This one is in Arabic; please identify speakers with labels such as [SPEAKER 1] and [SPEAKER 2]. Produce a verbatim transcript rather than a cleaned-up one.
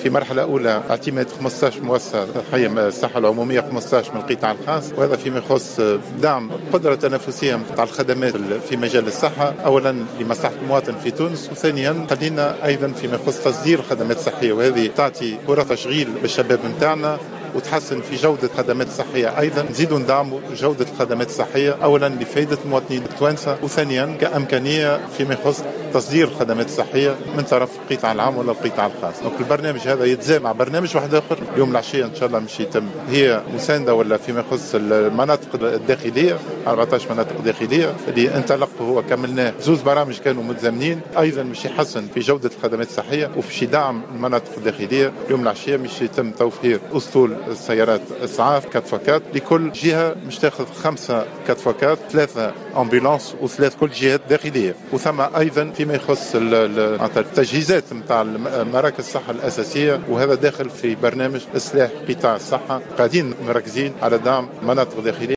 [SPEAKER 1] في مرحلة أولى اعتماد خمسة عشر مؤسسة صحية الصحة العمومية خمسة عشر من القطاع الخاص، وهذا فيما يخص دعم القدرة التنافسية نتاع الخدمات في مجال الصحة، أولا لمصلحة المواطن في تونس، وثانيا خلينا أيضا فيما يخص تصدير الخدمات الصحية، وهذه تعطي فرص تشغيل بالشباب نتاعنا وتحسن في جودة الخدمات الصحية. أيضا نزيدوا ندعموا جودة الخدمات الصحية أولا لفائدة المواطنين التوانسة، وثانيا كإمكانية فيما يخص تصدير الخدمات الصحية من طرف القطاع العام ولا القطاع الخاص. دونك البرنامج هذا يتزامن مع برنامج واحد آخر اليوم العشية إن شاء الله مش يتم، هي مساندة ولا فيما يخص المناطق الداخلية، أربعة عشر مناطق داخلية اللي انطلق هو كملناه، زوز برامج كانوا متزامنين، أيضا مش يحسن في جودة الخدمات الصحية وفي دعم المناطق الداخلية. اليوم العشية مش يتم توفير أسطول السيارات إسعاف كات فكات لكل جهة، مش تاخذ خمسة كات فكات، ثلاثة أمبولانس وثلاث كل جهات داخلية، وثم أيضا فيما يخص التجهيزات نتاع مراكز الصحة الأساسية، وهذا داخل في برنامج إصلاح قطاع الصحة. قاعدين مركزين على دعم مناطق داخلية.